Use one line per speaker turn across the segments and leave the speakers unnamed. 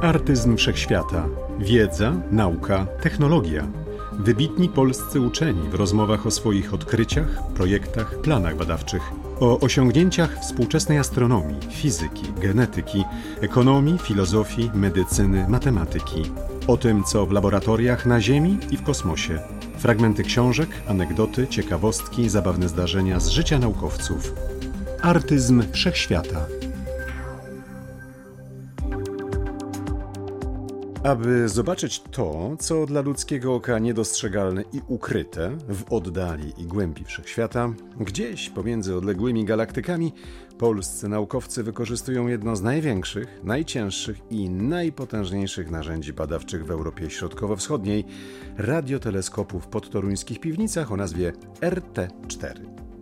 Artyzm wszechświata. Wiedza, nauka, technologia. Wybitni polscy uczeni w rozmowach o swoich odkryciach, projektach, planach badawczych, o osiągnięciach współczesnej astronomii, fizyki, genetyki, ekonomii, filozofii, medycyny, matematyki. O tym, co w laboratoriach na Ziemi i w kosmosie. Fragmenty książek, anegdoty, ciekawostki, zabawne zdarzenia z życia naukowców. Artyzm wszechświata. Aby zobaczyć to, co dla ludzkiego oka niedostrzegalne i ukryte w oddali i głębi wszechświata, gdzieś pomiędzy odległymi galaktykami, polscy naukowcy wykorzystują jedno z największych, najcięższych i najpotężniejszych narzędzi badawczych w Europie Środkowo-Wschodniej – radioteleskopów w podtoruńskich piwnicach o nazwie RT4.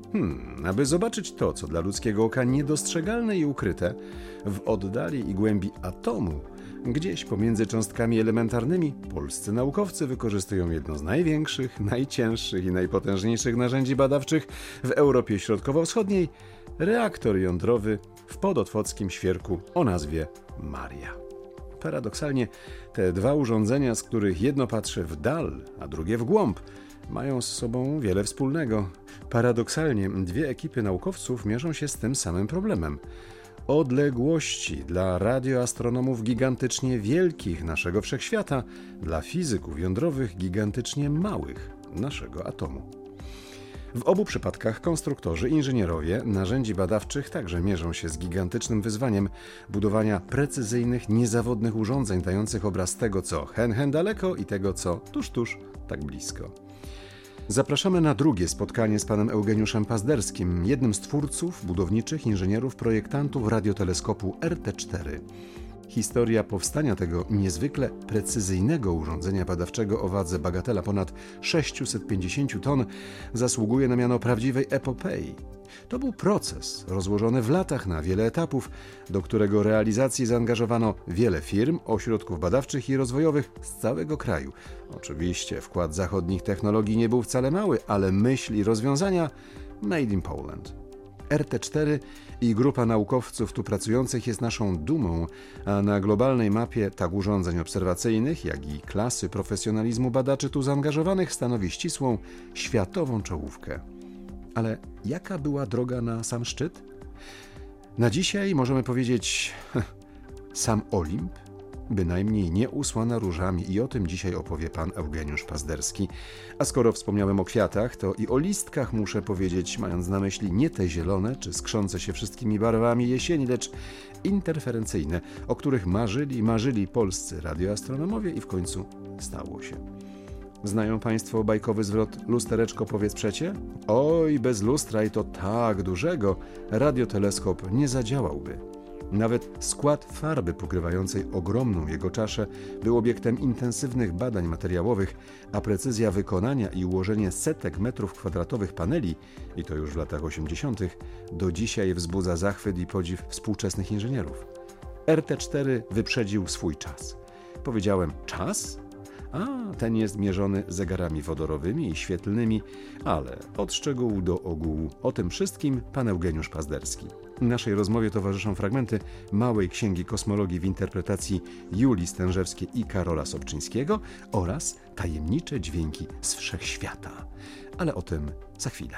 Aby zobaczyć to, co dla ludzkiego oka niedostrzegalne i ukryte w oddali i głębi atomu, gdzieś pomiędzy cząstkami elementarnymi, polscy naukowcy wykorzystują jedno z największych, najcięższych i najpotężniejszych narzędzi badawczych w Europie Środkowo-Wschodniej – reaktor jądrowy w podotwockim świerku o nazwie Maria. Paradoksalnie te dwa urządzenia, z których jedno patrzy w dal, a drugie w głąb, mają z sobą wiele wspólnego. Paradoksalnie dwie ekipy naukowców mierzą się z tym samym problemem. Odległości dla radioastronomów gigantycznie wielkich naszego wszechświata, dla fizyków jądrowych gigantycznie małych naszego atomu. W obu przypadkach konstruktorzy i inżynierowie narzędzi badawczych także mierzą się z gigantycznym wyzwaniem budowania precyzyjnych, niezawodnych urządzeń dających obraz tego, co hen daleko i tego, co tuż, tak blisko. Zapraszamy na drugie spotkanie z panem Eugeniuszem Pazderskim, jednym z twórców, budowniczych, inżynierów, projektantów radioteleskopu RT4. Historia powstania tego niezwykle precyzyjnego urządzenia badawczego o wadze bagatela ponad 650 ton zasługuje na miano prawdziwej epopei. To był proces rozłożony w latach na wiele etapów, do którego realizacji zaangażowano wiele firm, ośrodków badawczych i rozwojowych z całego kraju. Oczywiście wkład zachodnich technologii nie był wcale mały, ale myśl i rozwiązania made in Poland. RT4 i grupa naukowców tu pracujących jest naszą dumą, a na globalnej mapie tak urządzeń obserwacyjnych, jak i klasy profesjonalizmu badaczy tu zaangażowanych stanowi ścisłą, światową czołówkę. Ale jaka była droga na sam szczyt? Na dzisiaj możemy powiedzieć sam Olimp, bynajmniej nie usłana różami i o tym dzisiaj opowie pan Eugeniusz Pazderski. A skoro wspomniałem o kwiatach, to i o listkach muszę powiedzieć, mając na myśli nie te zielone czy skrzące się wszystkimi barwami jesieni, lecz interferencyjne, o których marzyli polscy radioastronomowie i w końcu stało się. Znają państwo bajkowy zwrot lustereczko powiedz przecie? Oj, bez lustra i to tak dużego radioteleskop nie zadziałałby. Nawet skład farby pokrywającej ogromną jego czaszę był obiektem intensywnych badań materiałowych, a precyzja wykonania i ułożenie setek metrów kwadratowych paneli, i to już w latach 80., do dzisiaj wzbudza zachwyt i podziw współczesnych inżynierów. RT4 wyprzedził swój czas. Powiedziałem czas? A ten jest mierzony zegarami wodorowymi i świetlnymi, ale od szczegółu do ogółu. O tym wszystkim pan Eugeniusz Pazderski. Naszej rozmowie towarzyszą fragmenty Małej Księgi Kosmologii w interpretacji Julii Stężewskiej i Karola Sobczyńskiego oraz Tajemnicze dźwięki z wszechświata. Ale o tym za chwilę.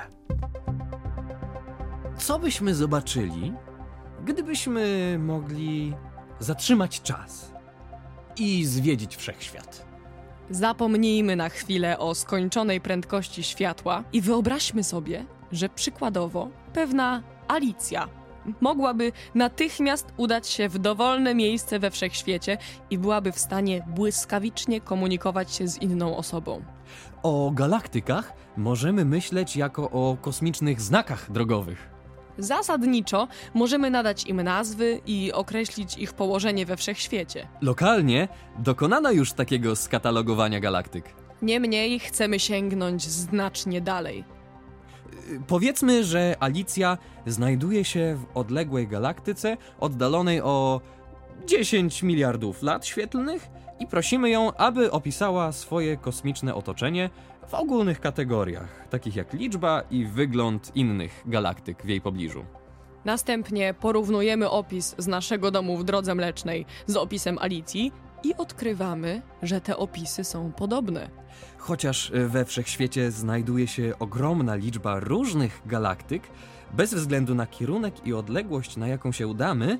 Co byśmy zobaczyli, gdybyśmy mogli zatrzymać czas i zwiedzić wszechświat?
Zapomnijmy na chwilę o skończonej prędkości światła i wyobraźmy sobie, że przykładowo pewna Alicja mogłaby natychmiast udać się w dowolne miejsce we wszechświecie i byłaby w stanie błyskawicznie komunikować się z inną osobą.
O galaktykach możemy myśleć jako o kosmicznych znakach drogowych.
Zasadniczo możemy nadać im nazwy i określić ich położenie we wszechświecie.
Lokalnie dokonano już takiego skatalogowania galaktyk.
Niemniej chcemy sięgnąć znacznie dalej.
Powiedzmy, że Alicja znajduje się w odległej galaktyce oddalonej o 10 miliardów lat świetlnych i prosimy ją, aby opisała swoje kosmiczne otoczenie w ogólnych kategoriach, takich jak liczba i wygląd innych galaktyk w jej pobliżu.
Następnie porównujemy opis z naszego domu w Drodze Mlecznej z opisem Alicji i odkrywamy, że te opisy są podobne.
Chociaż we wszechświecie znajduje się ogromna liczba różnych galaktyk, bez względu na kierunek i odległość, na jaką się udamy,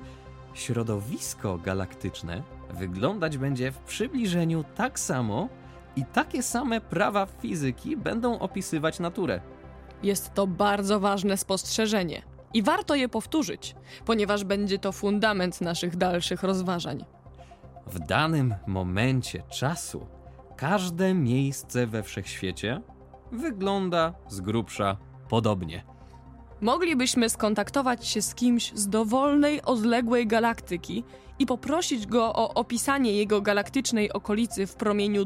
środowisko galaktyczne wyglądać będzie w przybliżeniu tak samo i takie same prawa fizyki będą opisywać naturę.
Jest to bardzo ważne spostrzeżenie i warto je powtórzyć, ponieważ będzie to fundament naszych dalszych rozważań.
W danym momencie czasu każde miejsce we wszechświecie wygląda z grubsza podobnie.
Moglibyśmy skontaktować się z kimś z dowolnej, odległej galaktyki i poprosić go o opisanie jego galaktycznej okolicy w promieniu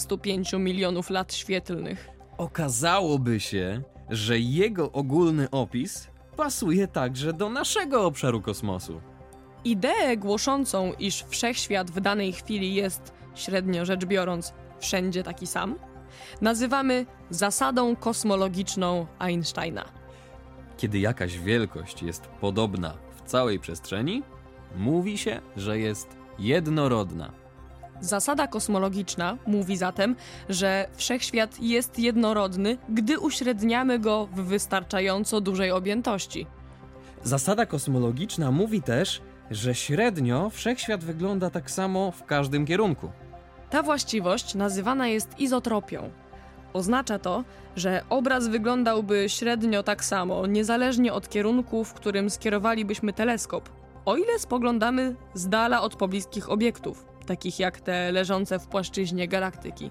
25 milionów lat świetlnych.
Okazałoby się, że jego ogólny opis pasuje także do naszego obszaru kosmosu.
Ideę głoszącą, iż wszechświat w danej chwili jest, średnio rzecz biorąc, wszędzie taki sam, nazywamy zasadą kosmologiczną Einsteina.
Kiedy jakaś wielkość jest podobna w całej przestrzeni, mówi się, że jest jednorodna.
Zasada kosmologiczna mówi zatem, że wszechświat jest jednorodny, gdy uśredniamy go w wystarczająco dużej objętości.
Zasada kosmologiczna mówi też, że średnio wszechświat wygląda tak samo w każdym kierunku.
Ta właściwość nazywana jest izotropią. Oznacza to, że obraz wyglądałby średnio tak samo, niezależnie od kierunku, w którym skierowalibyśmy teleskop, o ile spoglądamy z dala od pobliskich obiektów, takich jak te leżące w płaszczyźnie galaktyki.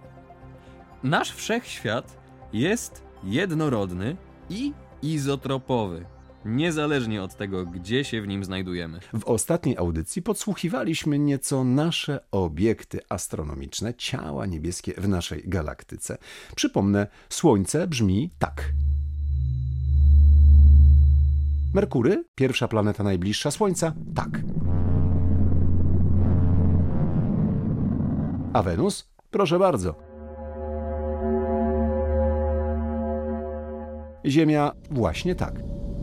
Nasz wszechświat jest jednorodny i izotropowy, niezależnie od tego, gdzie się w nim znajdujemy.
W ostatniej audycji podsłuchiwaliśmy nieco nasze obiekty astronomiczne, ciała niebieskie w naszej galaktyce. Przypomnę, Słońce brzmi tak. Merkury, pierwsza planeta najbliższa Słońca, tak. A Wenus? Proszę bardzo. Ziemia właśnie tak.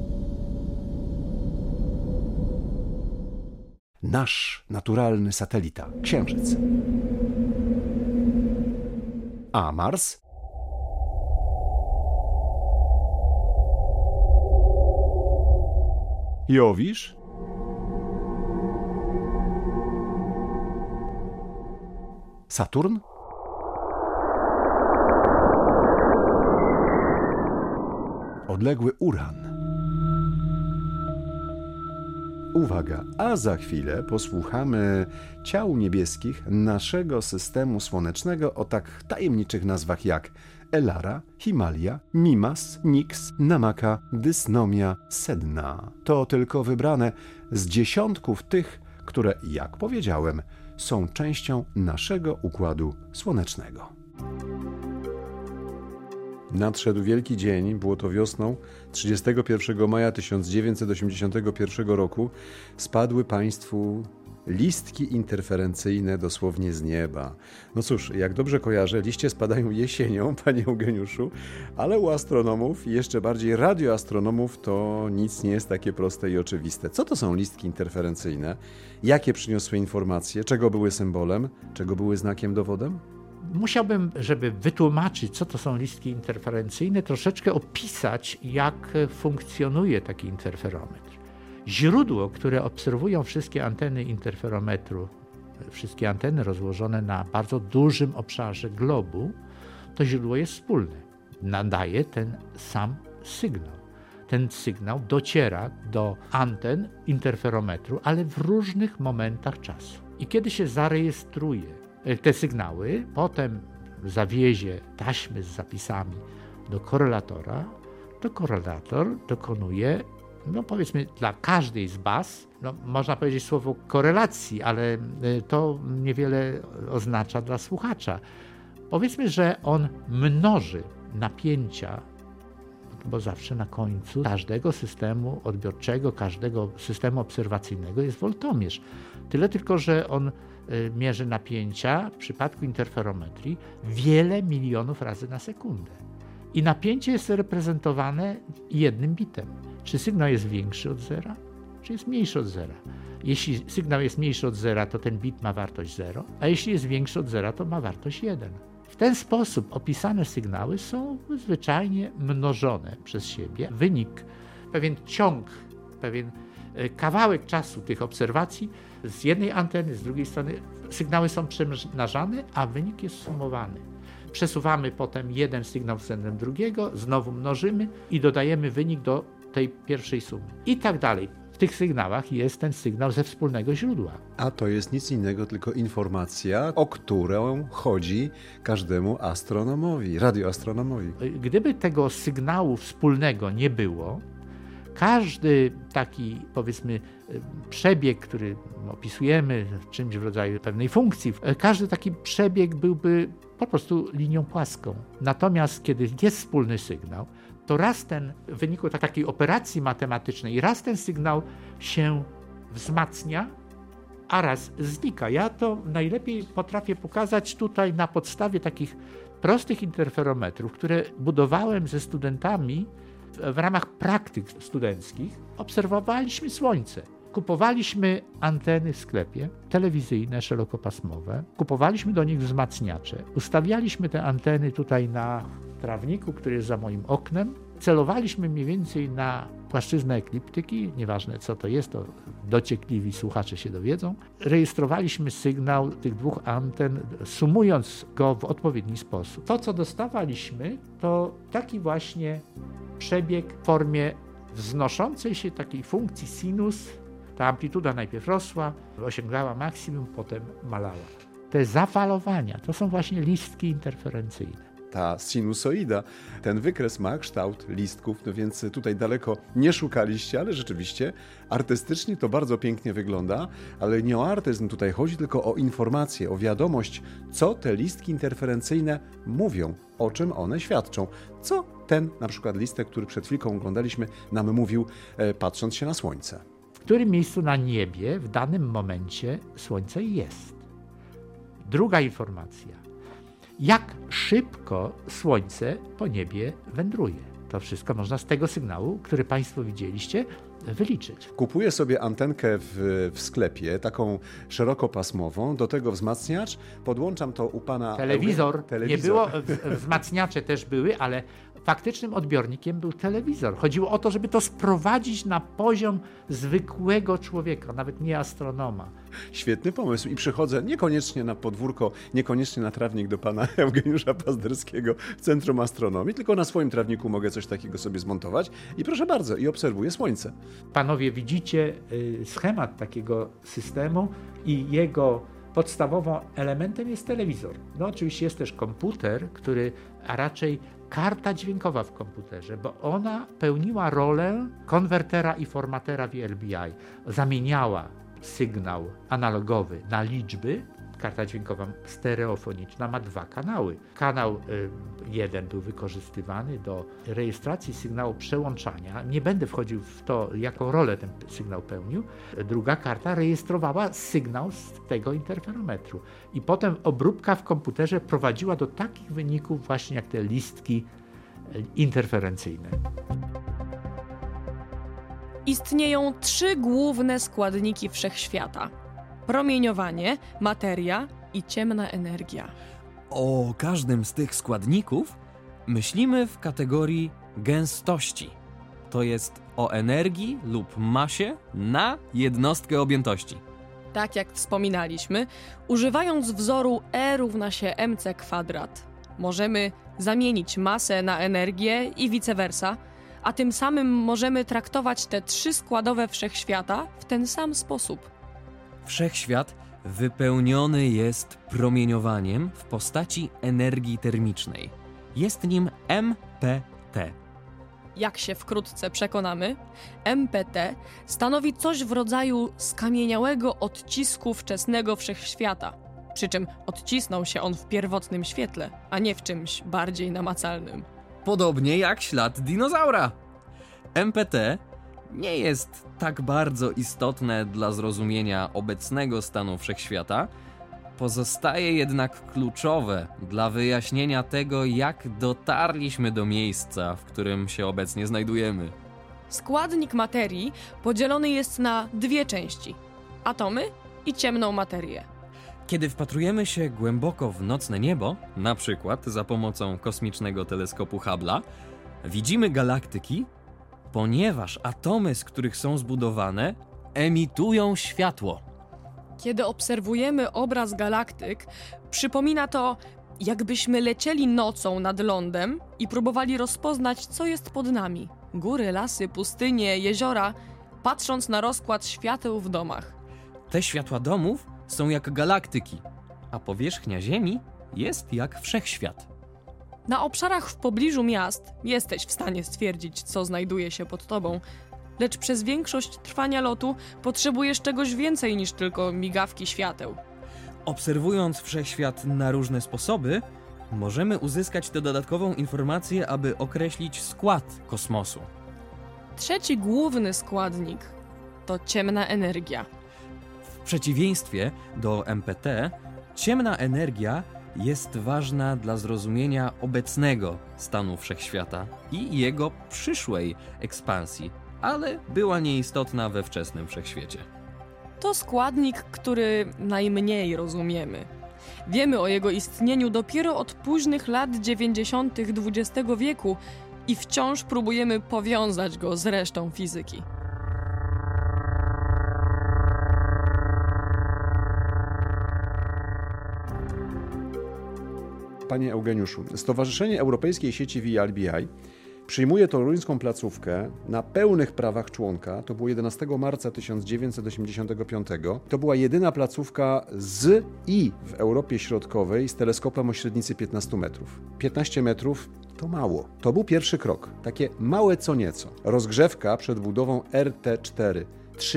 Nasz naturalny satelita, Księżyc. A Mars? Jowisz? Saturn? Odległy Uran. Uwaga, a za chwilę posłuchamy ciał niebieskich naszego systemu słonecznego o tak tajemniczych nazwach jak Elara, Himalia, Mimas, Nix, Namaka, Dysnomia, Sedna. To tylko wybrane z dziesiątków tych, które, jak powiedziałem, są częścią naszego Układu Słonecznego. Nadszedł wielki dzień, było to wiosną 31 maja 1981 roku. Spadły państwu listki interferencyjne dosłownie z nieba. No cóż, jak dobrze kojarzę, liście spadają jesienią, panie Eugeniuszu, ale u astronomów i jeszcze bardziej radioastronomów to nic nie jest takie proste i oczywiste. Co to są listki interferencyjne? Jakie przyniosły informacje? Czego były symbolem? Czego były znakiem, dowodem?
Musiałbym, żeby wytłumaczyć, co to są listki interferencyjne, troszeczkę opisać, jak funkcjonuje taki interferometr. Źródło, które obserwują wszystkie anteny interferometru, wszystkie anteny rozłożone na bardzo dużym obszarze globu, to źródło jest wspólne. Nadaje ten sam sygnał. Ten sygnał dociera do anten interferometru, ale w różnych momentach czasu. I kiedy się zarejestruje te sygnały, potem zawiezie taśmy z zapisami do korelatora, to korelator dokonuje, powiedzmy, dla każdej z baz, można powiedzieć słowo korelacji, ale to niewiele oznacza dla słuchacza. Powiedzmy, że on mnoży napięcia, bo zawsze na końcu każdego systemu odbiorczego, każdego systemu obserwacyjnego jest woltomierz. Tyle tylko, że on mierzy napięcia w przypadku interferometrii wiele milionów razy na sekundę. I napięcie jest reprezentowane jednym bitem. Czy sygnał jest większy od zera? czy jest mniejszy od zera. Jeśli sygnał jest mniejszy od zera, to ten bit ma wartość 0, a jeśli jest większy od zera, to ma wartość 1. W ten sposób opisane sygnały są zwyczajnie mnożone przez siebie. Wynik, pewien ciąg, pewien kawałek czasu tych obserwacji z jednej anteny, z drugiej strony sygnały są przemnażane, a wynik jest sumowany. Przesuwamy potem jeden sygnał względem drugiego, znowu mnożymy i dodajemy wynik do tej pierwszej sumy. I tak dalej. W tych sygnałach jest ten sygnał ze wspólnego źródła.
A to jest nic innego, tylko informacja, o którą chodzi każdemu astronomowi, radioastronomowi.
Gdyby tego sygnału wspólnego nie było, każdy taki, powiedzmy, przebieg, który opisujemy czymś w rodzaju pewnej funkcji, każdy taki przebieg byłby po prostu linią płaską. Natomiast kiedy jest wspólny sygnał, to raz ten, w wyniku takiej operacji matematycznej, raz ten sygnał się wzmacnia, a raz znika. Ja to najlepiej potrafię pokazać tutaj na podstawie takich prostych interferometrów, które budowałem ze studentami w ramach praktyk studenckich. Obserwowaliśmy Słońce. Kupowaliśmy anteny w sklepie, telewizyjne, szerokopasmowe. Kupowaliśmy do nich wzmacniacze. Ustawialiśmy te anteny tutaj na trawniku, który jest za moim oknem. Celowaliśmy mniej więcej na płaszczyznę ekliptyki, nieważne co to jest, to dociekliwi słuchacze się dowiedzą. Rejestrowaliśmy sygnał tych dwóch anten, sumując go w odpowiedni sposób. To, co dostawaliśmy, to taki właśnie przebieg w formie wznoszącej się takiej funkcji sinus. Ta amplituda najpierw rosła, osiągała maksimum, potem malała. Te zafalowania to są właśnie listki interferencyjne.
Ta sinusoida, ten wykres ma kształt listków, no więc tutaj daleko nie szukaliście, ale rzeczywiście artystycznie to bardzo pięknie wygląda, ale nie o artyzm tutaj chodzi, tylko o informację, o wiadomość, co te listki interferencyjne mówią, o czym one świadczą, co ten na przykład listek, który przed chwilką oglądaliśmy, nam mówił, patrząc się na Słońce.
W którym miejscu na niebie w danym momencie Słońce jest. Druga informacja. Jak szybko Słońce po niebie wędruje. To wszystko można z tego sygnału, który Państwo widzieliście, wyliczyć.
Kupuję sobie antenkę w sklepie, taką szerokopasmową, do tego wzmacniacz, podłączam to u pana...
Telewizor. Nie było, wzmacniacze też były, ale faktycznym odbiornikiem był telewizor. Chodziło o to, żeby to sprowadzić na poziom zwykłego człowieka, nawet nie astronoma.
Świetny pomysł i przychodzę niekoniecznie na podwórko, niekoniecznie na trawnik do pana Eugeniusza Pazderskiego w Centrum Astronomii, tylko na swoim trawniku mogę coś takiego sobie zmontować i proszę bardzo, i obserwuję Słońce. Panowie
widzicie schemat takiego systemu i jego podstawowym elementem jest telewizor. No oczywiście jest też komputer, a raczej karta dźwiękowa w komputerze, bo ona pełniła rolę konwertera i formatera VLBI. Zamieniała sygnał analogowy na liczby. Karta dźwiękowa stereofoniczna ma 2 kanały. Kanał 1 był wykorzystywany do rejestracji sygnału przełączania. Nie będę wchodził w to, jaką rolę ten sygnał pełnił. Druga karta rejestrowała sygnał z tego interferometru. I potem obróbka w komputerze prowadziła do takich wyników właśnie jak te listki interferencyjne.
Istnieją 3 główne składniki wszechświata. Promieniowanie, materia i ciemna energia.
O każdym z tych składników myślimy w kategorii gęstości. To jest o energii lub masie na jednostkę objętości.
Tak jak wspominaliśmy, używając wzoru E równa się mc², możemy zamienić masę na energię i vice versa, a tym samym możemy traktować te 3 składowe wszechświata w ten sam sposób.
Wszechświat wypełniony jest promieniowaniem w postaci energii termicznej. Jest nim MPT.
Jak się wkrótce przekonamy, MPT stanowi coś w rodzaju skamieniałego odcisku wczesnego wszechświata. Przy czym odcisnął się on w pierwotnym świetle, a nie w czymś bardziej namacalnym.
Podobnie jak ślad dinozaura. MPT nie jest tak bardzo istotne dla zrozumienia obecnego stanu wszechświata, pozostaje jednak kluczowe dla wyjaśnienia tego, jak dotarliśmy do miejsca, w którym się obecnie znajdujemy.
Składnik materii podzielony jest na dwie części: atomy i ciemną materię.
Kiedy wpatrujemy się głęboko w nocne niebo, na przykład za pomocą kosmicznego teleskopu Hubble'a, widzimy galaktyki, ponieważ atomy, z których są zbudowane, emitują światło.
Kiedy obserwujemy obraz galaktyk, przypomina to, jakbyśmy lecieli nocą nad lądem i próbowali rozpoznać, co jest pod nami. Góry, lasy, pustynie, jeziora, patrząc na rozkład świateł w domach.
Te światła domów są jak galaktyki, a powierzchnia Ziemi jest jak wszechświat.
Na obszarach w pobliżu miast jesteś w stanie stwierdzić, co znajduje się pod tobą, lecz przez większość trwania lotu potrzebujesz czegoś więcej niż tylko migawki świateł.
Obserwując wszechświat na różne sposoby, możemy uzyskać tę dodatkową informację, aby określić skład kosmosu.
Trzeci główny składnik to ciemna energia.
W przeciwieństwie do MPT, ciemna energia jest ważna dla zrozumienia obecnego stanu wszechświata i jego przyszłej ekspansji, ale była nieistotna we wczesnym wszechświecie.
To składnik, który najmniej rozumiemy. Wiemy o jego istnieniu dopiero od późnych lat 90. XX wieku i wciąż próbujemy powiązać go z resztą fizyki.
Panie Eugeniuszu, Stowarzyszenie Europejskiej Sieci VLBI przyjmuje toruńską placówkę na pełnych prawach członka. To było 11 marca 1985. To była jedyna placówka z i w Europie Środkowej z teleskopem o średnicy 15 metrów. 15 metrów to mało. To był pierwszy krok. Takie małe co nieco. Rozgrzewka przed budową RT4.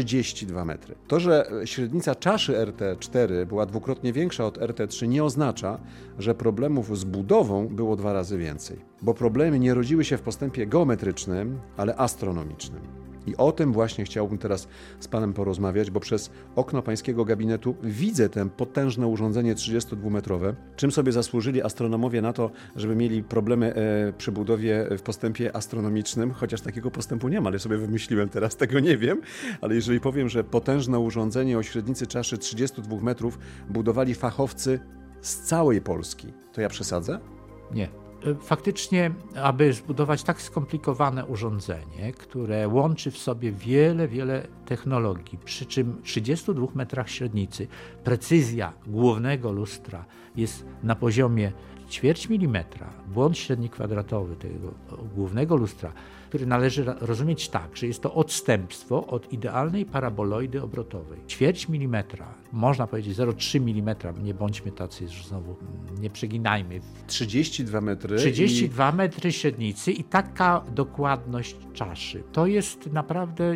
32 metry. To, że średnica czaszy RT4 była dwukrotnie większa od RT3, nie oznacza, że problemów z budową było 2 razy więcej. Bo problemy nie rodziły się w postępie geometrycznym, ale astronomicznym. I o tym właśnie chciałbym teraz z Panem porozmawiać, bo przez okno Pańskiego gabinetu widzę to potężne urządzenie 32-metrowe. Czym sobie zasłużyli astronomowie na to, żeby mieli problemy przy budowie w postępie astronomicznym, chociaż takiego postępu nie ma, ale sobie wymyśliłem teraz, tego nie wiem, ale jeżeli powiem, że potężne urządzenie o średnicy czaszy 32 metrów budowali fachowcy z całej Polski, to ja przesadzę?
Nie. Faktycznie, aby zbudować tak skomplikowane urządzenie, które łączy w sobie wiele technologii, przy czym w 32 metrach średnicy precyzja głównego lustra jest na poziomie 0,1 milimetra, błąd średni kwadratowy tego głównego lustra, który należy rozumieć tak, że jest to odstępstwo od idealnej paraboloidy obrotowej. 0,1 milimetra, można powiedzieć 0,3 mm, nie bądźmy tacy już znowu, nie przeginajmy.
32 metry.
32 metry średnicy i taka dokładność czaszy. To jest naprawdę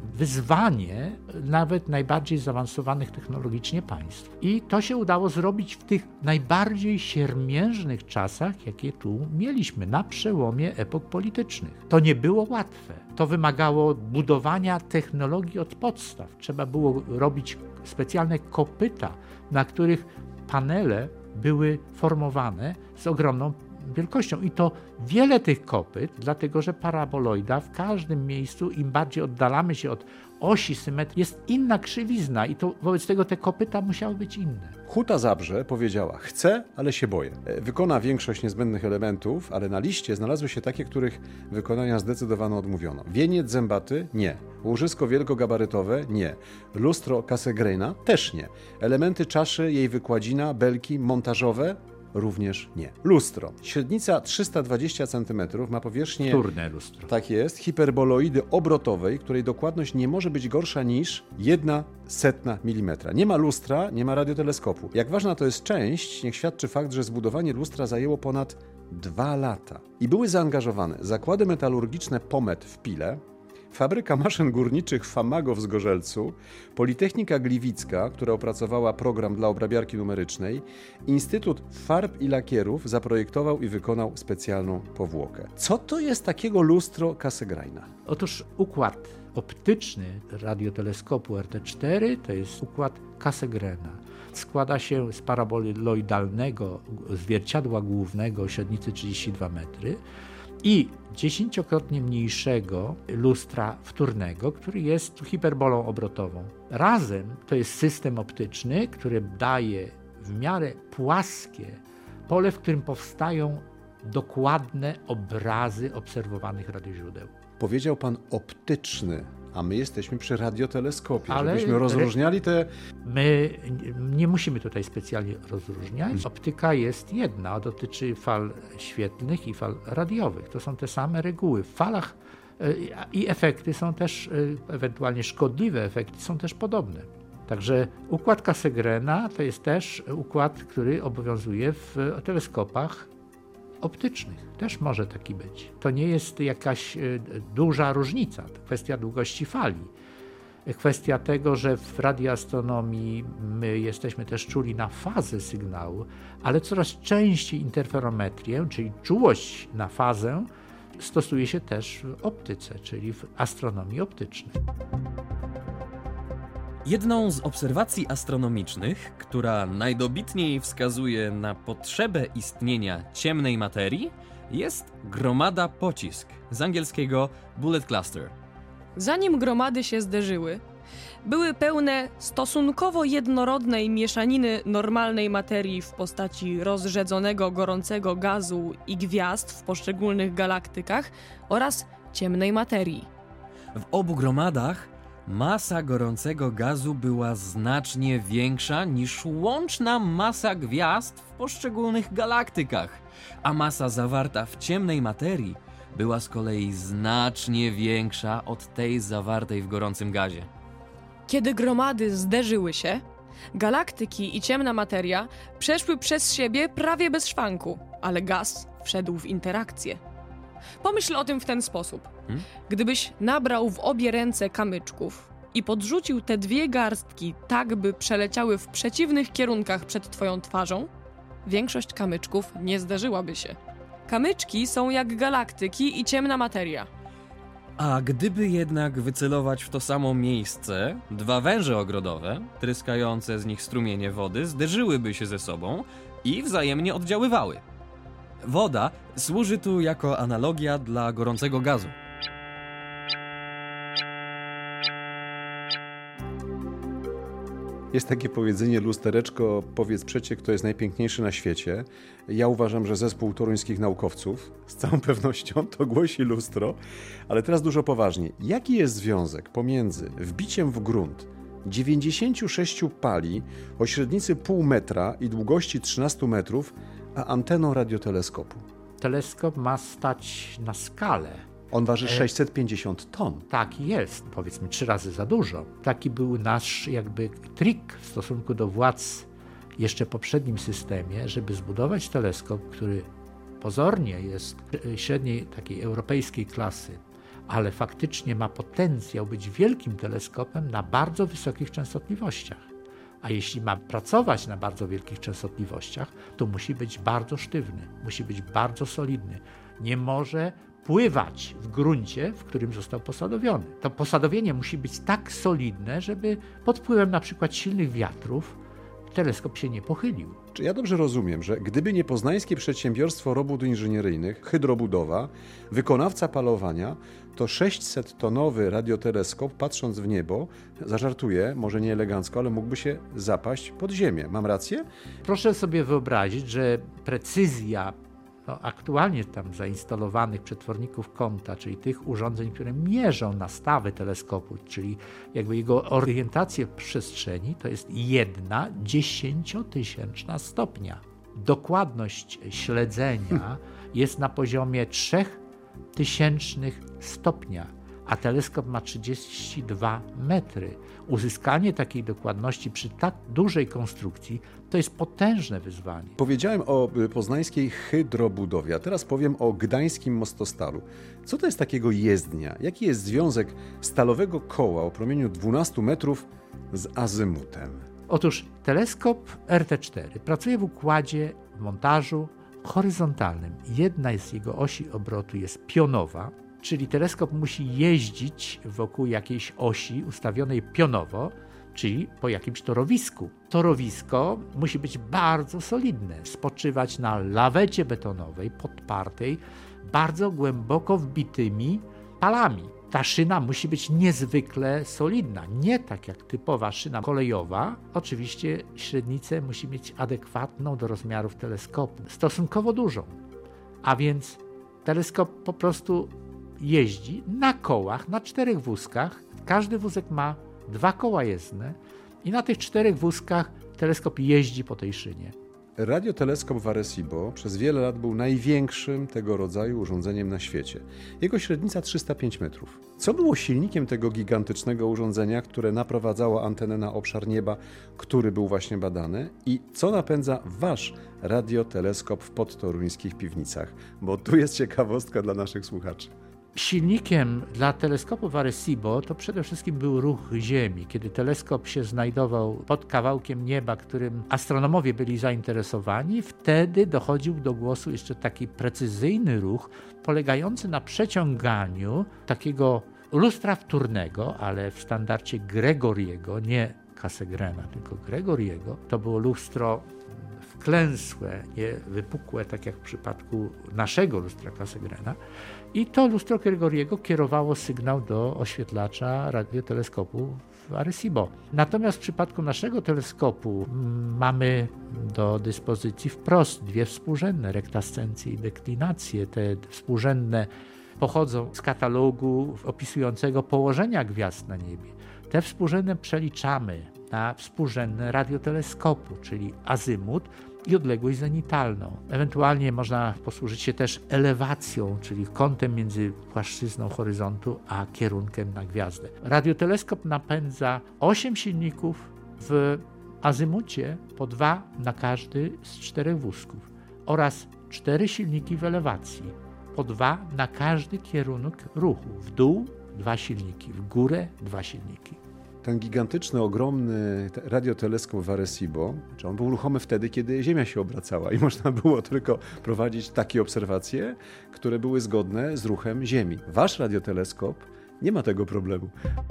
wyzwanie nawet najbardziej zaawansowanych technologicznie państw. I to się udało zrobić w tych najbardziej siermiężnych czasach, jakie tu mieliśmy, na przełomie epok politycznych. To nie było łatwe. To wymagało budowania technologii od podstaw. Trzeba było robić specjalne kopyta, na których panele były formowane z ogromną wielkością. I to wiele tych kopyt, dlatego że paraboloida w każdym miejscu, im bardziej oddalamy się od osi symetrii, jest inna krzywizna i to wobec tego te kopyta musiały być inne.
Huta Zabrze powiedziała: chcę, ale się boję. Wykona większość niezbędnych elementów, ale na liście znalazły się takie, których wykonania zdecydowanie odmówiono. Wieniec zębaty? Nie. Łożysko wielkogabarytowe? Nie. Lustro Cassegraina? Też nie. Elementy czaszy, jej wykładzina, belki montażowe? Również nie. Lustro. Średnica 320 cm, ma powierzchnię...
Wtórne lustro.
Tak jest. Hiperboloidy obrotowej, której dokładność nie może być gorsza niż 0,01 mm. Nie ma lustra, nie ma radioteleskopu. Jak ważna to jest część, niech świadczy fakt, że zbudowanie lustra zajęło ponad 2 lata. I były zaangażowane zakłady metalurgiczne POMET w Pile, Fabryka Maszyn Górniczych Famago w Zgorzelcu, Politechnika Gliwicka, która opracowała program dla obrabiarki numerycznej, Instytut Farb i Lakierów zaprojektował i wykonał specjalną powłokę. Co to jest takiego lustro Cassegraina?
Otóż układ optyczny radioteleskopu RT4 to jest układ Cassegraina. Składa się z paraboloidalnego zwierciadła głównego o średnicy 32 metry, i 10-krotnie mniejszego lustra wtórnego, który jest hiperbolą obrotową. Razem to jest system optyczny, który daje w miarę płaskie pole, w którym powstają dokładne obrazy obserwowanych radioźródeł.
Powiedział pan optyczny, a my jesteśmy przy radioteleskopie,
Ale
żebyśmy rozróżniali te...
My nie musimy tutaj specjalnie rozróżniać. Optyka jest jedna, dotyczy fal świetlnych i fal radiowych. To są te same reguły. W falach i efekty są też, ewentualnie szkodliwe efekty są też podobne. Także układ Cassegraina to jest też układ, który obowiązuje w teleskopach optycznych. Też może taki być. To nie jest jakaś duża różnica. To kwestia długości fali. Kwestia tego, że w radioastronomii my jesteśmy też czuli na fazę sygnału, ale coraz częściej interferometrię, czyli czułość na fazę, stosuje się też w optyce, czyli w astronomii optycznej.
Jedną z obserwacji astronomicznych, która najdobitniej wskazuje na potrzebę istnienia ciemnej materii, jest gromada pocisk, z angielskiego bullet cluster.
Zanim gromady się zderzyły, były pełne stosunkowo jednorodnej mieszaniny normalnej materii w postaci rozrzedzonego gorącego gazu i gwiazd w poszczególnych galaktykach oraz ciemnej materii.
W obu gromadach masa gorącego gazu była znacznie większa niż łączna masa gwiazd w poszczególnych galaktykach, a masa zawarta w ciemnej materii była z kolei znacznie większa od tej zawartej w gorącym gazie.
Kiedy gromady zderzyły się, galaktyki i ciemna materia przeszły przez siebie prawie bez szwanku, ale gaz wszedł w interakcję. Pomyśl o tym w ten sposób. Gdybyś nabrał w obie ręce kamyczków i podrzucił te dwie garstki tak, by przeleciały w przeciwnych kierunkach przed twoją twarzą, większość kamyczków nie zderzyłaby się. Kamyczki są jak galaktyki i ciemna materia.
A gdyby jednak wycelować w to samo miejsce, dwa węże ogrodowe, tryskające z nich strumienie wody, zderzyłyby się ze sobą i wzajemnie oddziaływały. Woda służy tu jako analogia dla gorącego gazu.
Jest takie powiedzenie: lustereczko, powiedz przecie, kto jest najpiękniejszy na świecie. Ja uważam, że zespół toruńskich naukowców z całą pewnością to głosi lustro. Ale teraz dużo poważniej. Jaki jest związek pomiędzy wbiciem w grunt 96 pali o średnicy pół metra i długości 13 metrów, a anteną radioteleskopu?
Teleskop ma stać na skalę.
On waży 650 ton.
Tak jest, powiedzmy 3 razy za dużo. Taki był nasz jakby trik w stosunku do władz jeszcze w poprzednim systemie, żeby zbudować teleskop, który pozornie jest średniej takiej europejskiej klasy, ale faktycznie ma potencjał być wielkim teleskopem na bardzo wysokich częstotliwościach. A jeśli ma pracować na bardzo wielkich częstotliwościach, to musi być bardzo sztywny, musi być bardzo solidny. Nie może pływać w gruncie, w którym został posadowiony. To posadowienie musi być tak solidne, żeby pod wpływem na przykład silnych wiatrów teleskop się nie pochylił.
Czy ja dobrze rozumiem, że gdyby nie poznańskie przedsiębiorstwo robót inżynieryjnych, Hydrobudowa, wykonawca palowania, to 600-tonowy radioteleskop, patrząc w niebo, zażartuję, może nie elegancko, ale mógłby się zapaść pod ziemię. Mam rację?
Proszę sobie wyobrazić, że precyzja aktualnie tam zainstalowanych przetworników kąta, czyli tych urządzeń, które mierzą nastawy teleskopu, czyli jakby jego orientację w przestrzeni, to jest 1/100000 stopnia. Dokładność śledzenia jest na poziomie 0,003 stopnia, a teleskop ma 32 metry. Uzyskanie takiej dokładności przy tak dużej konstrukcji to jest potężne wyzwanie.
Powiedziałem o poznańskiej Hydrobudowie, a teraz powiem o gdańskim Mostostalu. Co to jest takiego jezdnia? Jaki jest związek stalowego koła o promieniu 12 metrów z azymutem?
Otóż teleskop RT4 pracuje w układzie w montażu horyzontalnym. Jedna z jego osi obrotu jest pionowa, czyli teleskop musi jeździć wokół jakiejś osi ustawionej pionowo, czyli po jakimś torowisku. Torowisko musi być bardzo solidne, spoczywać na lawecie betonowej podpartej bardzo głęboko wbitymi palami. Ta szyna musi być niezwykle solidna, nie tak jak typowa szyna kolejowa. Oczywiście średnicę musi mieć adekwatną do rozmiarów teleskopu, stosunkowo dużą. A więc teleskop po prostu jeździ na kołach, na 4 wózkach. Każdy wózek ma 2 koła jezdne i na tych 4 wózkach teleskop jeździ po tej szynie.
Radioteleskop w Arecibo przez wiele lat był największym tego rodzaju urządzeniem na świecie. Jego średnica 305 metrów. Co było silnikiem tego gigantycznego urządzenia, które naprowadzało antenę na obszar nieba, który był właśnie badany? I co napędza wasz radioteleskop w podtoruńskich piwnicach? Bo tu jest ciekawostka dla naszych słuchaczy.
Silnikiem dla teleskopu w Arecibo to przede wszystkim był ruch Ziemi. Kiedy teleskop się znajdował pod kawałkiem nieba, którym astronomowie byli zainteresowani, wtedy dochodził do głosu jeszcze taki precyzyjny ruch polegający na przeciąganiu takiego lustra wtórnego, ale w standardzie Gregoriego, nie Cassegraina, tylko Gregoriego. To było lustro wklęsłe, nie wypukłe, tak jak w przypadku naszego lustra Cassegraina. I to lustro Gregoriego kierowało sygnał do oświetlacza radioteleskopu w Arecibo. Natomiast w przypadku naszego teleskopu mamy do dyspozycji wprost 2 współrzędne, rektascencje i deklinacje. Te współrzędne pochodzą z katalogu opisującego położenia gwiazd na niebie. Te współrzędne przeliczamy na współrzędne radioteleskopu, czyli azymut i odległość zenitalną. Ewentualnie można posłużyć się też elewacją, czyli kątem między płaszczyzną horyzontu a kierunkiem na gwiazdę. Radioteleskop napędza 8 silników w azymucie, po 2 na każdy z 4 wózków oraz 4 silniki w elewacji, po 2 na każdy kierunek ruchu. W dół 2 silniki, w górę 2 silniki.
Ten gigantyczny, ogromny radioteleskop w Arecibo, on był ruchomy wtedy, kiedy Ziemia się obracała i można było tylko prowadzić takie obserwacje, które były zgodne z ruchem Ziemi. Wasz radioteleskop nie ma tego problemu.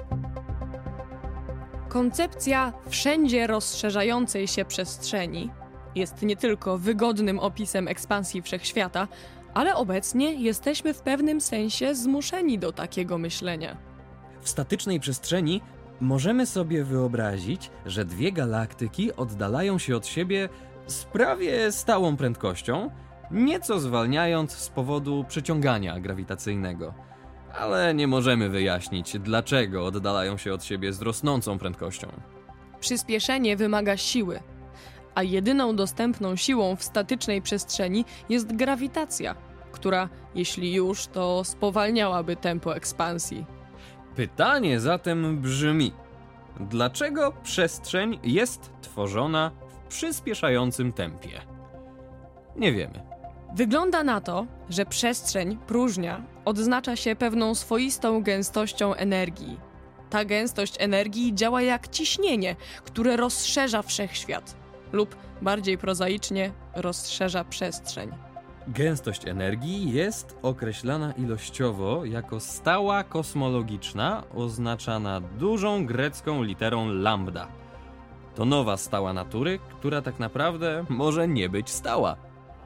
Koncepcja wszędzie rozszerzającej się przestrzeni jest nie tylko wygodnym opisem ekspansji wszechświata, ale obecnie jesteśmy w pewnym sensie zmuszeni do takiego myślenia.
W statycznej przestrzeni możemy sobie wyobrazić, że 2 galaktyki oddalają się od siebie z prawie stałą prędkością, nieco zwalniając z powodu przyciągania grawitacyjnego. Ale nie możemy wyjaśnić, dlaczego oddalają się od siebie z rosnącą prędkością.
Przyspieszenie wymaga siły, a jedyną dostępną siłą w statycznej przestrzeni jest grawitacja, która, jeśli już, to spowalniałaby tempo ekspansji.
Pytanie zatem brzmi: dlaczego przestrzeń jest tworzona w przyspieszającym tempie? Nie wiemy.
Wygląda na to, że przestrzeń, próżnia, odznacza się pewną swoistą gęstością energii. Ta gęstość energii działa jak ciśnienie, które rozszerza wszechświat, lub bardziej prozaicznie rozszerza przestrzeń.
Gęstość energii jest określana ilościowo jako stała kosmologiczna oznaczana dużą grecką literą lambda. To nowa stała natury, która tak naprawdę może nie być stała.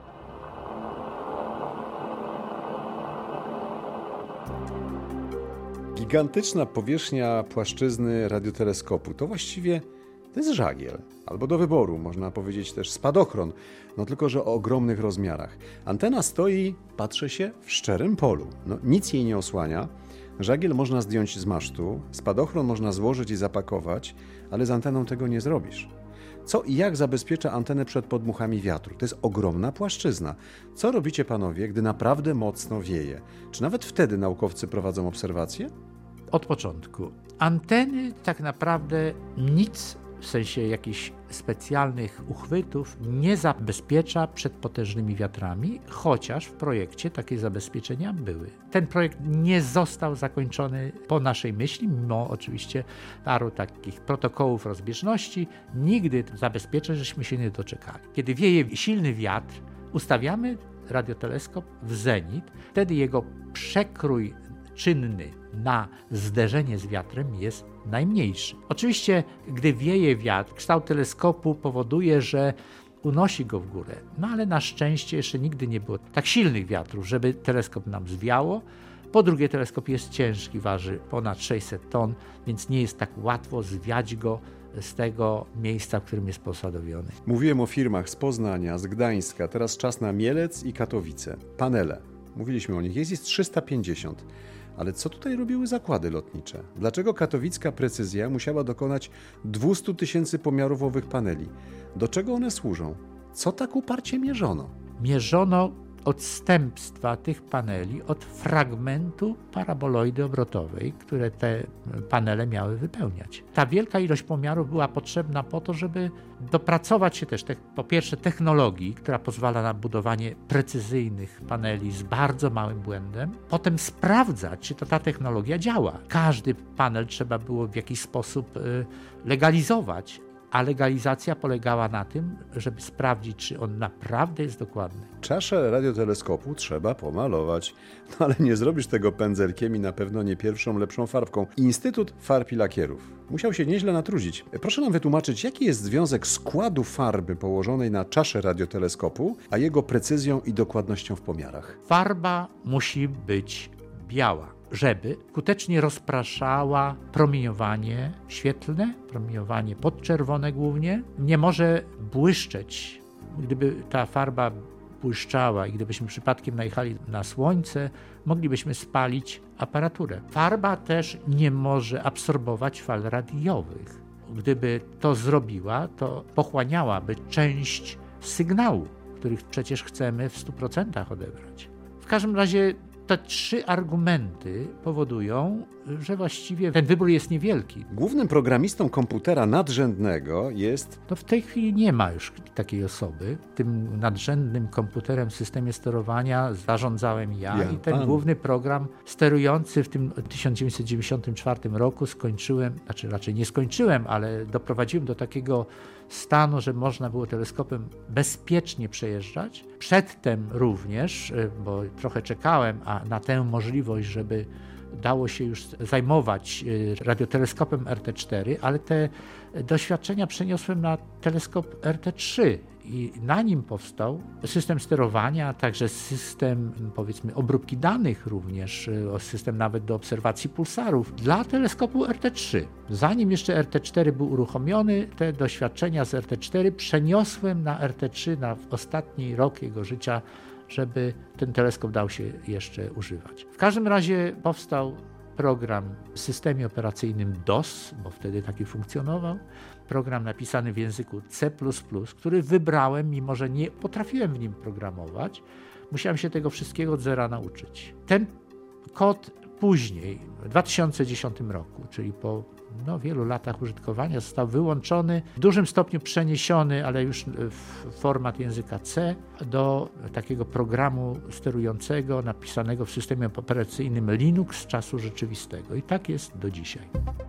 Gigantyczna powierzchnia płaszczyzny radioteleskopu to właściwie to jest żagiel, albo do wyboru, można powiedzieć też spadochron, no tylko że o ogromnych rozmiarach. Antena stoi, patrzy się, w szczerym polu. No, nic jej nie osłania. Żagiel można zdjąć z masztu, spadochron można złożyć i zapakować, ale z anteną tego nie zrobisz. Co i jak zabezpiecza antenę przed podmuchami wiatru? To jest ogromna płaszczyzna. Co robicie panowie, gdy naprawdę mocno wieje? Czy nawet wtedy naukowcy prowadzą obserwacje?
Od początku. Anteny tak naprawdę nic w sensie jakichś specjalnych uchwytów nie zabezpiecza przed potężnymi wiatrami, chociaż w projekcie takie zabezpieczenia były. Ten projekt nie został zakończony po naszej myśli, mimo oczywiście paru takich protokołów rozbieżności. Nigdy zabezpieczeń żeśmy się nie doczekali. Kiedy wieje silny wiatr, ustawiamy radioteleskop w zenit, wtedy jego przekrój czynny na zderzenie z wiatrem jest najmniejszy. Oczywiście, gdy wieje wiatr, kształt teleskopu powoduje, że unosi go w górę. No ale na szczęście jeszcze nigdy nie było tak silnych wiatrów, żeby teleskop nam zwiało. Po drugie, teleskop jest ciężki, waży ponad 600 ton, więc nie jest tak łatwo zwiać go z tego miejsca, w którym jest posadowiony.
Mówiłem o firmach z Poznania, z Gdańska, teraz czas na Mielec i Katowice. Panele. Mówiliśmy o nich, jest 350. Ale co tutaj robiły zakłady lotnicze? Dlaczego katowicka Precyzja musiała dokonać 200 000 pomiarów owych paneli? Do czego one służą? Co tak uparcie mierzono?
Mierzono odstępstwa tych paneli od fragmentu paraboloidy obrotowej, które te panele miały wypełniać. Ta wielka ilość pomiarów była potrzebna po to, żeby dopracować się też po pierwsze technologii, która pozwala na budowanie precyzyjnych paneli z bardzo małym błędem, potem sprawdzać, czy ta technologia działa. Każdy panel trzeba było w jakiś sposób legalizować, a legalizacja polegała na tym, żeby sprawdzić, czy on naprawdę jest dokładny.
Czaszę radioteleskopu trzeba pomalować, no ale nie zrobisz tego pędzelkiem i na pewno nie pierwszą lepszą farbką. Instytut Farb i Lakierów musiał się nieźle natrudzić. Proszę nam wytłumaczyć, jaki jest związek składu farby położonej na czasze radioteleskopu, a jego precyzją i dokładnością w pomiarach.
Farba musi być biała, żeby skutecznie rozpraszała promieniowanie świetlne, promieniowanie podczerwone głównie. Nie może błyszczeć. Gdyby ta farba błyszczała i gdybyśmy przypadkiem najechali na słońce, moglibyśmy spalić aparaturę. Farba też nie może absorbować fal radiowych. Gdyby to zrobiła, to pochłaniałaby część sygnału, których przecież chcemy w 100% odebrać. W każdym razie te 3 argumenty powodują, że właściwie ten wybór jest niewielki.
Głównym programistą komputera nadrzędnego jest...
To w tej chwili nie ma już takiej osoby. Tym nadrzędnym komputerem w systemie sterowania zarządzałem ja i ten główny program sterujący w tym 1994 roku skończyłem, znaczy raczej nie skończyłem, ale doprowadziłem do takiego stanu, że można było teleskopem bezpiecznie przejeżdżać. Przedtem również, bo trochę czekałem na tę możliwość, żeby dało się już zajmować radioteleskopem RT4, ale te doświadczenia przeniosłem na teleskop RT3 i na nim powstał system sterowania, a także system, powiedzmy, obróbki danych również, system nawet do obserwacji pulsarów dla teleskopu RT3. Zanim jeszcze RT4 był uruchomiony, te doświadczenia z RT4 przeniosłem na RT3 na ostatni rok jego życia, żeby ten teleskop dał się jeszcze używać. W każdym razie powstał program w systemie operacyjnym DOS, bo wtedy taki funkcjonował, program napisany w języku C++, który wybrałem, mimo że nie potrafiłem w nim programować. Musiałem się tego wszystkiego od zera nauczyć. Ten kod później, w 2010 roku, czyli po wielu latach użytkowania, został wyłączony, w dużym stopniu przeniesiony, ale już w format języka C, do takiego programu sterującego napisanego w systemie operacyjnym Linux z czasu rzeczywistego. I tak jest do dzisiaj.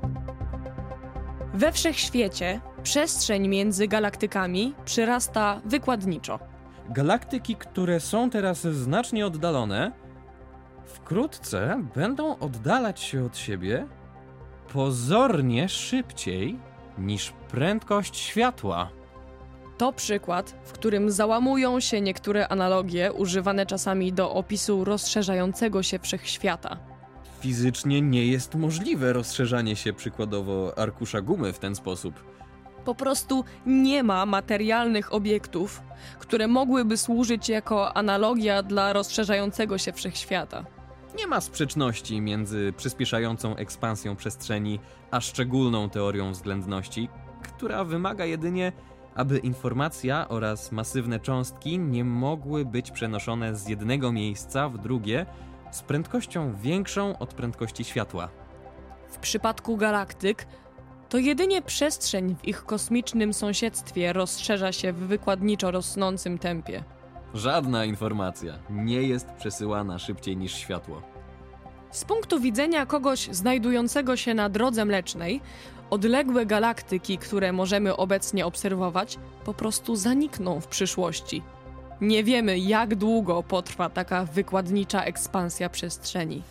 We wszechświecie przestrzeń między galaktykami przyrasta wykładniczo.
Galaktyki, które są teraz znacznie oddalone, wkrótce będą oddalać się od siebie pozornie szybciej niż prędkość światła.
To przykład, w którym załamują się niektóre analogie używane czasami do opisu rozszerzającego się wszechświata.
Fizycznie nie jest możliwe rozszerzanie się przykładowo arkusza gumy w ten sposób.
Po prostu nie ma materialnych obiektów, które mogłyby służyć jako analogia dla rozszerzającego się wszechświata.
Nie ma sprzeczności między przyspieszającą ekspansją przestrzeni a szczególną teorią względności, która wymaga jedynie, aby informacja oraz masywne cząstki nie mogły być przenoszone z jednego miejsca w drugie z prędkością większą od prędkości światła.
W przypadku galaktyk to jedynie przestrzeń w ich kosmicznym sąsiedztwie rozszerza się w wykładniczo rosnącym tempie.
Żadna informacja nie jest przesyłana szybciej niż światło.
Z punktu widzenia kogoś znajdującego się na drodze mlecznej, odległe galaktyki, które możemy obecnie obserwować, po prostu zanikną w przyszłości. Nie wiemy, jak długo potrwa taka wykładnicza ekspansja przestrzeni.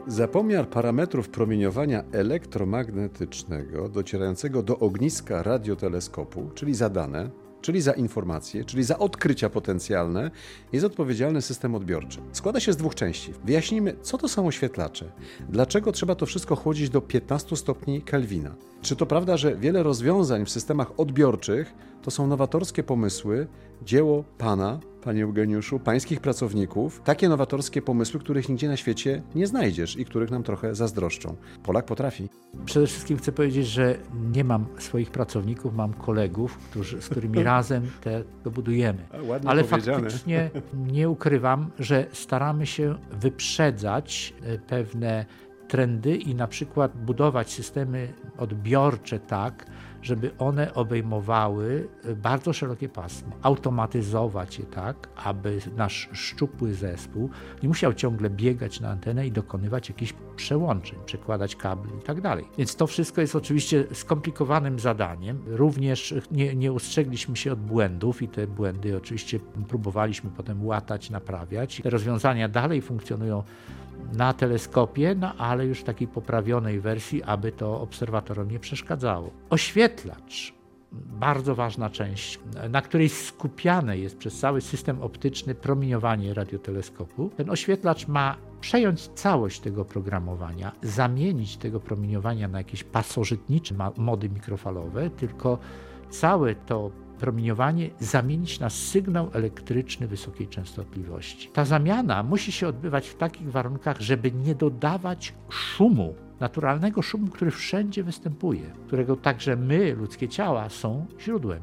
Za pomiar parametrów promieniowania elektromagnetycznego docierającego do ogniska radioteleskopu, czyli za dane, czyli za informacje, czyli za odkrycia potencjalne, jest odpowiedzialny system odbiorczy. Składa się z 2 części. Wyjaśnijmy, co to są oświetlacze. Dlaczego trzeba to wszystko chłodzić do 15 stopni Kelwina? Czy to prawda, że wiele rozwiązań w systemach odbiorczych to są nowatorskie pomysły, dzieło Pana, Panie Eugeniuszu, pańskich pracowników, takie nowatorskie pomysły, których nigdzie na świecie nie znajdziesz i których nam trochę zazdroszczą. Polak potrafi.
Przede wszystkim chcę powiedzieć, że nie mam swoich pracowników, mam kolegów, z którymi razem to budujemy. Ale faktycznie nie ukrywam, że staramy się wyprzedzać pewne trendy i na przykład budować systemy odbiorcze tak, żeby one obejmowały bardzo szerokie pasmo, automatyzować je tak, aby nasz szczupły zespół nie musiał ciągle biegać na antenę i dokonywać jakichś przełączeń, przekładać kabel i tak dalej. Więc to wszystko jest oczywiście skomplikowanym zadaniem. Również nie ustrzegliśmy się od błędów i te błędy oczywiście próbowaliśmy potem łatać, naprawiać. Te rozwiązania dalej funkcjonują na teleskopie, ale już w takiej poprawionej wersji, aby to obserwatorom nie przeszkadzało. Oświetlacz, bardzo ważna część, na której skupiane jest przez cały system optyczny promieniowanie radioteleskopu. Ten oświetlacz ma przejąć całość tego programowania, zamienić tego promieniowania na jakieś pasożytnicze mody mikrofalowe, tylko całe to promieniowanie zamienić na sygnał elektryczny wysokiej częstotliwości. Ta zamiana musi się odbywać w takich warunkach, żeby nie dodawać szumu, naturalnego szumu, który wszędzie występuje, którego także my, ludzkie ciała, są źródłem.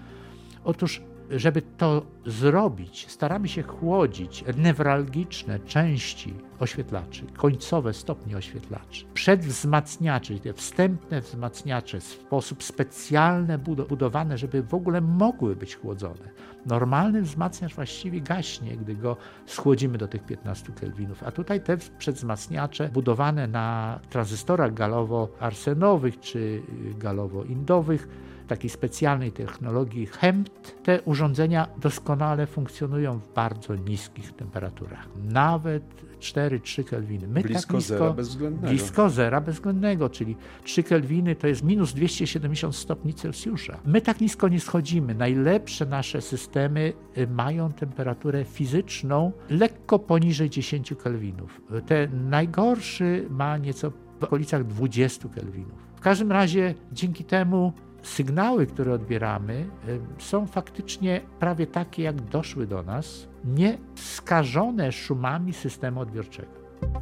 Otóż, żeby to zrobić, staramy się chłodzić newralgiczne części oświetlaczy, końcowe stopnie oświetlaczy. Przedwzmacniacze, te wstępne wzmacniacze w sposób specjalny budowane, żeby w ogóle mogły być chłodzone. Normalny wzmacniacz właściwie gaśnie, gdy go schłodzimy do tych 15 kelwinów, a tutaj te przedwzmacniacze budowane na tranzystorach galowo-arsenowych czy galowo-indowych, takiej specjalnej technologii HEMT, te urządzenia doskonale funkcjonują w bardzo niskich temperaturach. Nawet 4-3 kelwiny.
Blisko zera bezwzględnego.
Blisko zera bezwzględnego, czyli 3 kelwiny to jest minus 270 stopni Celsjusza. My tak nisko nie schodzimy. Najlepsze nasze systemy mają temperaturę fizyczną lekko poniżej 10 kelwinów. Ten najgorszy ma nieco w okolicach 20 kelwinów. W każdym razie dzięki temu sygnały, które odbieramy, są faktycznie prawie takie, jak doszły do nas, nie skażone szumami systemu odbiorczego.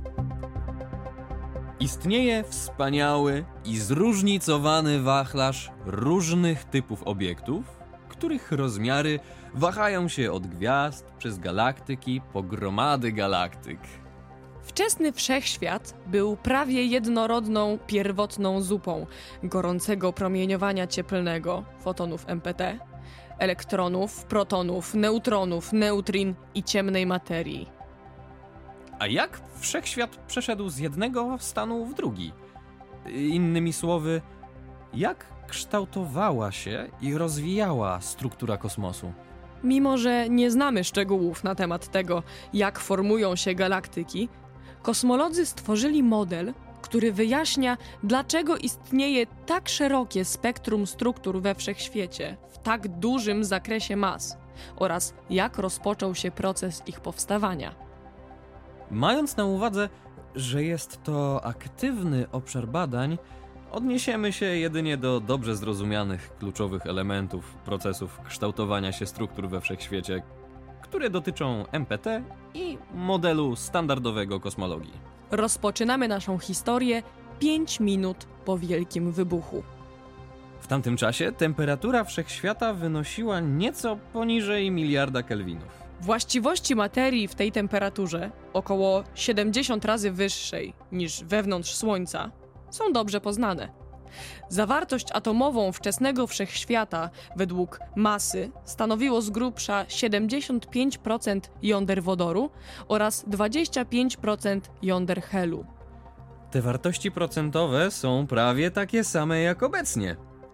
Istnieje wspaniały i zróżnicowany wachlarz różnych typów obiektów, których rozmiary wahają się od gwiazd przez galaktyki po gromady galaktyk.
Wczesny wszechświat był prawie jednorodną, pierwotną zupą gorącego promieniowania cieplnego, fotonów MPT, elektronów, protonów, neutronów, neutrin i ciemnej materii.
A jak wszechświat przeszedł z jednego stanu w drugi? Innymi słowy, jak kształtowała się i rozwijała struktura kosmosu?
Mimo że nie znamy szczegółów na temat tego, jak formują się galaktyki, kosmolodzy stworzyli model, który wyjaśnia, dlaczego istnieje tak szerokie spektrum struktur we wszechświecie w tak dużym zakresie mas oraz jak rozpoczął się proces ich powstawania.
Mając na uwadze, że jest to aktywny obszar badań, odniesiemy się jedynie do dobrze zrozumianych kluczowych elementów procesów kształtowania się struktur we wszechświecie, które dotyczą MPT i modelu standardowego kosmologii.
Rozpoczynamy naszą historię 5 minut po Wielkim Wybuchu.
W tamtym czasie temperatura wszechświata wynosiła nieco poniżej miliarda kelwinów.
Właściwości materii w tej temperaturze, około 70 razy wyższej niż wewnątrz Słońca, są dobrze poznane. Zawartość atomową wczesnego wszechświata według masy stanowiło z grubsza 75% jąder wodoru oraz 25% jąder helu.
Te wartości procentowe są prawie takie same jak obecnie.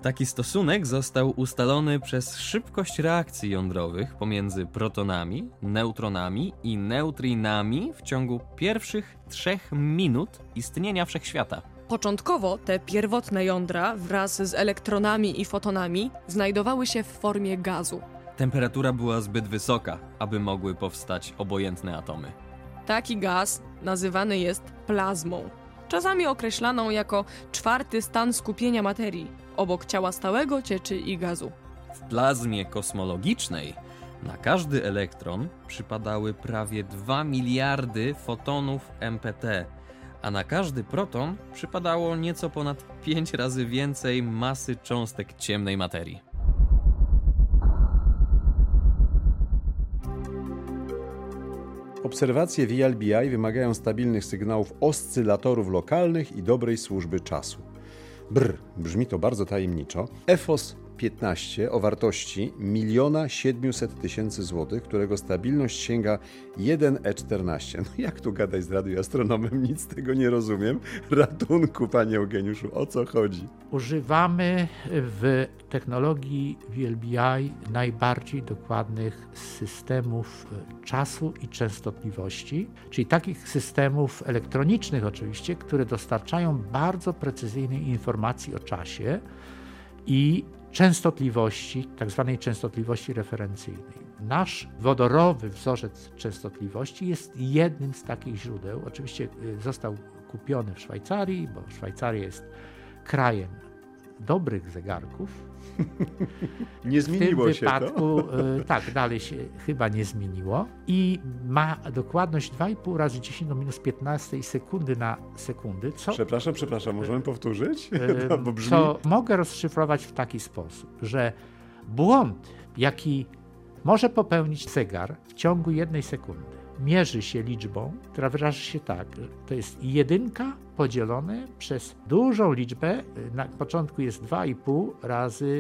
Taki stosunek został ustalony przez szybkość reakcji jądrowych pomiędzy protonami, neutronami i neutrinami w ciągu pierwszych 3 minut istnienia wszechświata.
Początkowo te pierwotne jądra wraz z elektronami i fotonami znajdowały się w formie gazu.
Temperatura była zbyt wysoka, aby mogły powstać obojętne atomy.
Taki gaz nazywany jest plazmą, czasami określaną jako 4. stan skupienia materii, obok ciała stałego, cieczy i gazu.
W plazmie kosmologicznej na każdy elektron przypadały prawie 2 miliardy fotonów MPT, a na każdy proton przypadało nieco ponad 5 razy więcej masy cząstek ciemnej materii.
Obserwacje VLBI wymagają stabilnych sygnałów oscylatorów lokalnych i dobrej służby czasu. Brzmi to bardzo tajemniczo. EFOS 15 o wartości 1 700 000 złotych, którego stabilność sięga 1E14. No jak tu gadać z radioastronomem? Nic z tego nie rozumiem. Ratunku, panie Eugeniuszu, o co chodzi?
Używamy w technologii VLBI najbardziej dokładnych systemów czasu i częstotliwości, czyli takich systemów elektronicznych oczywiście, które dostarczają bardzo precyzyjnej informacji o czasie i częstotliwości, tak zwanej częstotliwości referencyjnej. Nasz wodorowy wzorzec częstotliwości jest jednym z takich źródeł. Oczywiście został kupiony w Szwajcarii, bo Szwajcaria jest krajem dobrych zegarków.
Nie zmieniło się to?
W tym wypadku tak, dalej się chyba nie zmieniło i ma dokładność 2,5 razy 10 do minus 15 sekundy na sekundy.
Przepraszam, możemy powtórzyć? Bo brzmi...
Co mogę rozszyfrować w taki sposób, że błąd, jaki może popełnić zegar w ciągu 1 sekundy, mierzy się liczbą, która wyraża się tak, że to jest 1 podzielone przez dużą liczbę, na początku jest 2,5 razy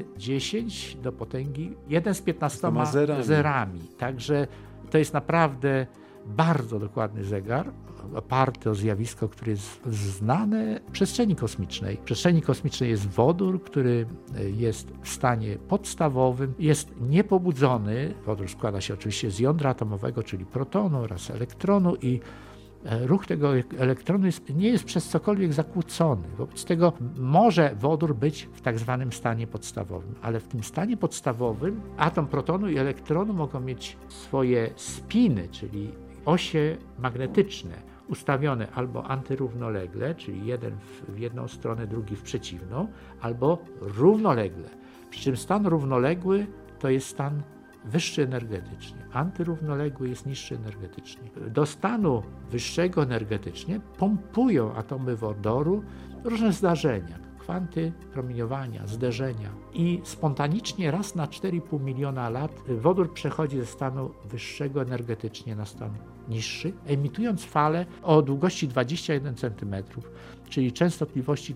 10 do potęgi 1 z 15 zerami. Także to jest naprawdę bardzo dokładny zegar, oparty o zjawisko, które jest znane w przestrzeni kosmicznej. W przestrzeni kosmicznej jest wodór, który jest w stanie podstawowym, jest niepobudzony. Wodór składa się oczywiście z jądra atomowego, czyli protonu oraz elektronu i ruch tego elektronu nie jest przez cokolwiek zakłócony. Wobec tego może wodór być w tak zwanym stanie podstawowym, ale w tym stanie podstawowym atom protonu i elektronu mogą mieć swoje spiny, czyli osie magnetyczne, ustawione albo antyrównolegle, czyli jeden w jedną stronę, drugi w przeciwną, albo równolegle. Przy czym stan równoległy to jest stan wyższy energetycznie, antyrównoległy jest niższy energetycznie. Do stanu wyższego energetycznie pompują atomy wodoru różne zdarzenia, kwanty promieniowania, zderzenia i spontanicznie raz na 4,5 miliona lat wodór przechodzi ze stanu wyższego energetycznie na stan niższy, emitując falę o długości 21 cm, czyli częstotliwości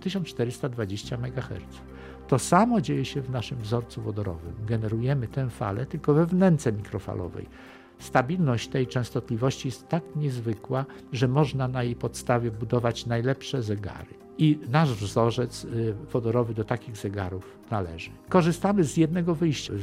1420 MHz. To samo dzieje się w naszym wzorcu wodorowym. Generujemy tę falę tylko we wnęce mikrofalowej. Stabilność tej częstotliwości jest tak niezwykła, że można na jej podstawie budować najlepsze zegary. I nasz wzorzec wodorowy do takich zegarów należy. Korzystamy z jednego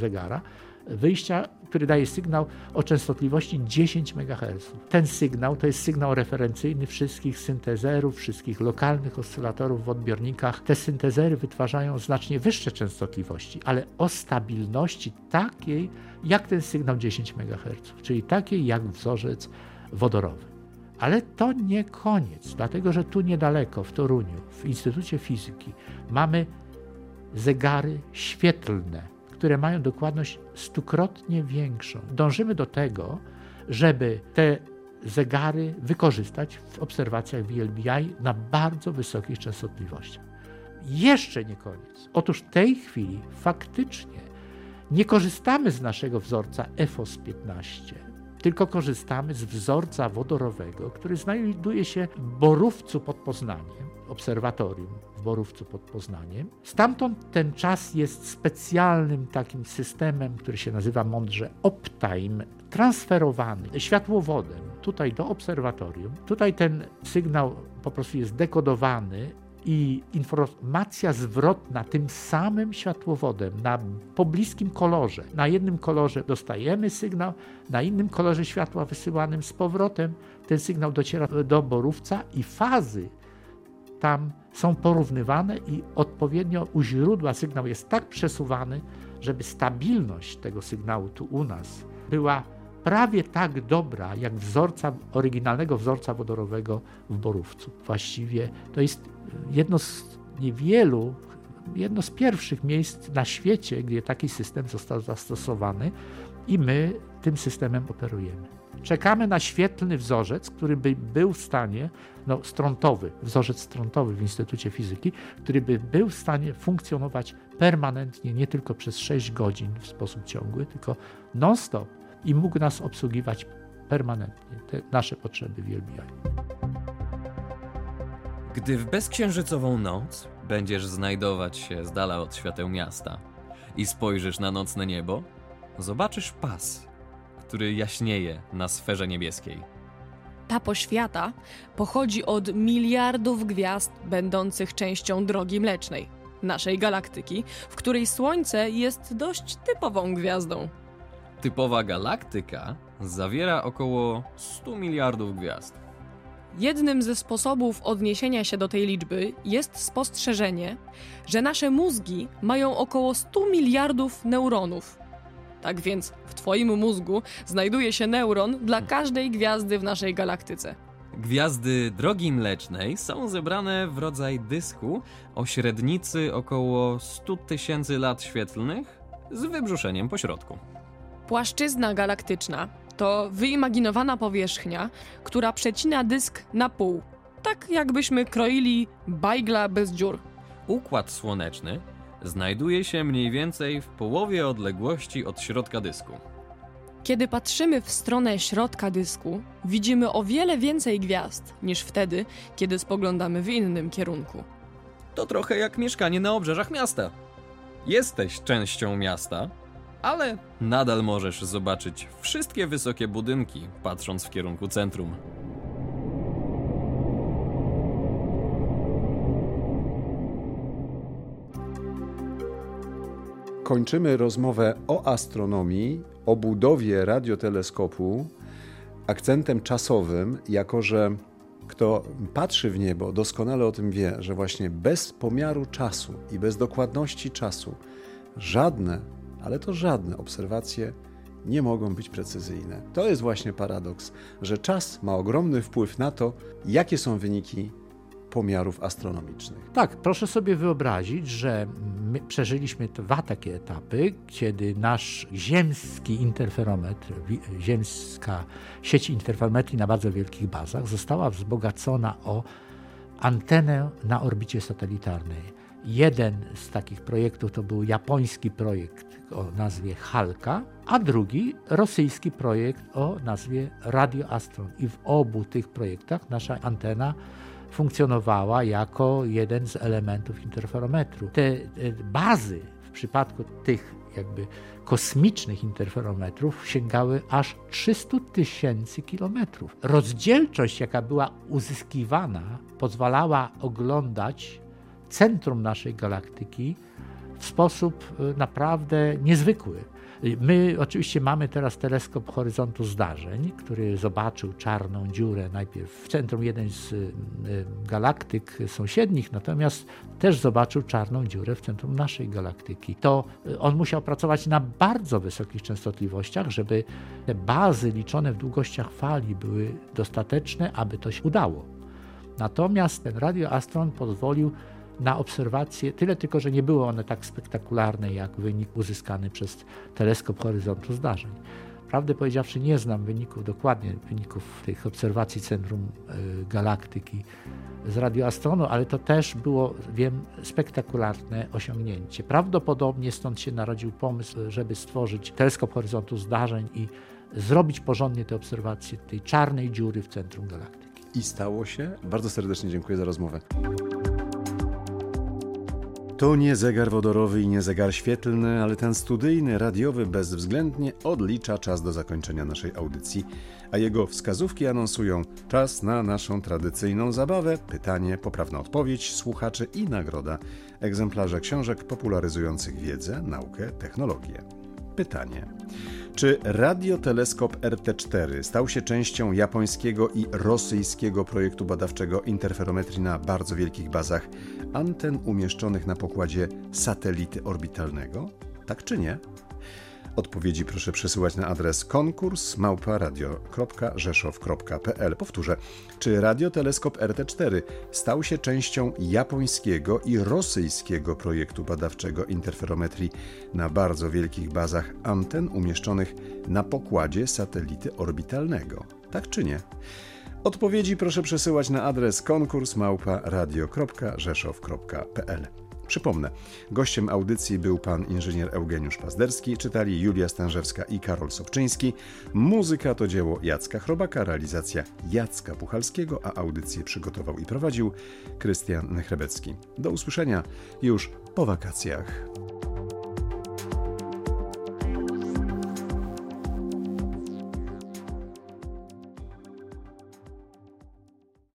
wyjścia, który daje sygnał o częstotliwości 10 MHz. Ten sygnał to jest sygnał referencyjny wszystkich syntezerów, wszystkich lokalnych oscylatorów w odbiornikach. Te syntezery wytwarzają znacznie wyższe częstotliwości, ale o stabilności takiej jak ten sygnał 10 MHz, czyli takiej jak wzorzec wodorowy. Ale to nie koniec, dlatego że tu niedaleko, w Toruniu, w Instytucie Fizyki mamy zegary świetlne, które mają dokładność 100-krotnie większą. Dążymy do tego, żeby te zegary wykorzystać w obserwacjach VLBI na bardzo wysokich częstotliwościach. Jeszcze nie koniec. Otóż w tej chwili faktycznie nie korzystamy z naszego wzorca EFOS 15, tylko korzystamy z wzorca wodorowego, który znajduje się w Borówcu pod Poznaniem, obserwatorium w Borówcu pod Poznaniem. Stamtąd ten czas jest specjalnym takim systemem, który się nazywa mądrze Optime, transferowany światłowodem tutaj do obserwatorium. Tutaj ten sygnał po prostu jest dekodowany i informacja zwrotna tym samym światłowodem na pobliskim kolorze. Na jednym kolorze dostajemy sygnał, na innym kolorze światła wysyłanym z powrotem ten sygnał dociera do borówca i fazy tam są porównywane i odpowiednio u źródła sygnał jest tak przesuwany, żeby stabilność tego sygnału tu u nas była prawie tak dobra, jak oryginalnego wzorca wodorowego w borówcu. Właściwie to jest jedno z pierwszych miejsc na świecie, gdzie taki system został zastosowany i my tym systemem operujemy. Czekamy na świetlny wzorzec, który by był w stanie, wzorzec strontowy w Instytucie Fizyki, który by był w stanie funkcjonować permanentnie, nie tylko przez 6 godzin w sposób ciągły, tylko non-stop i mógł nas obsługiwać permanentnie, te nasze potrzeby w LBI.
Gdy w bezksiężycową noc będziesz znajdować się z dala od świateł miasta i spojrzysz na nocne niebo, zobaczysz pas, który jaśnieje na sferze niebieskiej.
Ta poświata pochodzi od miliardów gwiazd będących częścią Drogi Mlecznej, naszej galaktyki, w której Słońce jest dość typową gwiazdą.
Typowa galaktyka zawiera około 100 miliardów gwiazd.
Jednym ze sposobów odniesienia się do tej liczby jest spostrzeżenie, że nasze mózgi mają około 100 miliardów neuronów. Tak więc w Twoim mózgu znajduje się neuron dla każdej gwiazdy w naszej galaktyce.
Gwiazdy Drogi Mlecznej są zebrane w rodzaj dysku o średnicy około 100 000 lat świetlnych z wybrzuszeniem pośrodku.
Płaszczyzna galaktyczna to wyimaginowana powierzchnia, która przecina dysk na pół, tak jakbyśmy kroili bajgla bez dziur.
Układ słoneczny znajduje się mniej więcej w połowie odległości od środka dysku.
Kiedy patrzymy w stronę środka dysku, widzimy o wiele więcej gwiazd niż wtedy, kiedy spoglądamy w innym kierunku.
To trochę jak mieszkanie na obrzeżach miasta. Jesteś częścią miasta, ale nadal możesz zobaczyć wszystkie wysokie budynki, patrząc w kierunku centrum.
Kończymy rozmowę o astronomii, o budowie radioteleskopu akcentem czasowym, jako że kto patrzy w niebo, doskonale o tym wie, że właśnie bez pomiaru czasu i bez dokładności czasu żadne, ale to żadne obserwacje nie mogą być precyzyjne. To jest właśnie paradoks, że czas ma ogromny wpływ na to, jakie są wyniki pomiarów astronomicznych.
Tak, proszę sobie wyobrazić, że my przeżyliśmy 2 takie etapy, kiedy nasz ziemski interferometr, ziemska sieć interferometrii na bardzo wielkich bazach została wzbogacona o antenę na orbicie satelitarnej. Jeden z takich projektów to był japoński projekt o nazwie Halka, a drugi rosyjski projekt o nazwie Radio Astron. I w obu tych projektach nasza antena funkcjonowała jako jeden z elementów interferometru. Te bazy w przypadku tych jakby kosmicznych interferometrów sięgały aż 300 000 kilometrów. Rozdzielczość, jaka była uzyskiwana, pozwalała oglądać centrum naszej galaktyki w sposób naprawdę niezwykły. My oczywiście mamy teraz teleskop horyzontu zdarzeń, który zobaczył czarną dziurę najpierw w centrum jeden z galaktyk sąsiednich, natomiast też zobaczył czarną dziurę w centrum naszej galaktyki. To on musiał pracować na bardzo wysokich częstotliwościach, żeby te bazy liczone w długościach fali były dostateczne, aby to się udało. Natomiast ten Radio Astron pozwolił na obserwacje, tyle tylko, że nie były one tak spektakularne jak wynik uzyskany przez teleskop horyzontu zdarzeń. Prawdę powiedziawszy, nie znam dokładnie wyników tych obserwacji centrum galaktyki z radioastronu, ale to też było, wiem, spektakularne osiągnięcie. Prawdopodobnie stąd się narodził pomysł, żeby stworzyć teleskop horyzontu zdarzeń i zrobić porządnie te obserwacje tej czarnej dziury w centrum galaktyki.
I stało się. Bardzo serdecznie dziękuję za rozmowę. To nie zegar wodorowy i nie zegar świetlny, ale ten studyjny, radiowy bezwzględnie odlicza czas do zakończenia naszej audycji, a jego wskazówki anonsują czas na naszą tradycyjną zabawę, pytanie, poprawna odpowiedź słuchaczy i nagroda, egzemplarze książek popularyzujących wiedzę, naukę, technologię. Pytanie. Czy radioteleskop RT4 stał się częścią japońskiego i rosyjskiego projektu badawczego interferometrii na bardzo wielkich bazach anten umieszczonych na pokładzie satelity orbitalnego? Tak czy nie? Odpowiedzi proszę przesyłać na adres konkurs@radio.rzeszow.pl. Powtórzę, czy radioteleskop RT4 stał się częścią japońskiego i rosyjskiego projektu badawczego interferometrii na bardzo wielkich bazach anten umieszczonych na pokładzie satelity orbitalnego? Tak czy nie? Odpowiedzi proszę przesyłać na adres konkurs@radio.rzeszow.pl. Przypomnę, gościem audycji był pan inżynier Eugeniusz Pazderski, czytali Julia Stężewska i Karol Sobczyński. Muzyka to dzieło Jacka Chrobaka, realizacja Jacka Puchalskiego, a audycję przygotował i prowadził Krystian Nechrebecki. Do usłyszenia już po wakacjach.